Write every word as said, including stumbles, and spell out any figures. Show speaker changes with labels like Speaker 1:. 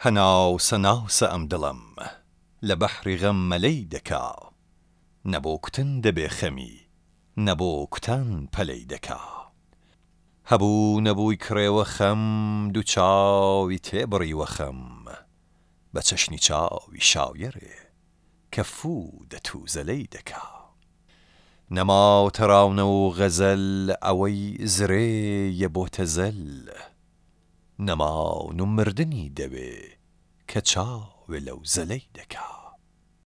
Speaker 1: هەناوسە ناوسە ئەم دڵم لە بەحری غەم مەلەی دەکا نەبۆ کوتن دەبێ خەمی نەبۆ کوتان پەلەی دەکا هەبوو نەبووی کڕێوە خەم دوو چاوی تێبڕیوە خەم بە چەشنی چاوی شاویەرێ کە فوو دەتووزەلەی دەکا نەماوتە ڕاونە و غەزەل ئەوەی زرێیە بۆتە زەل نەماون و مردنی دەوێ کە چاوێ لەو زەلەی دەکا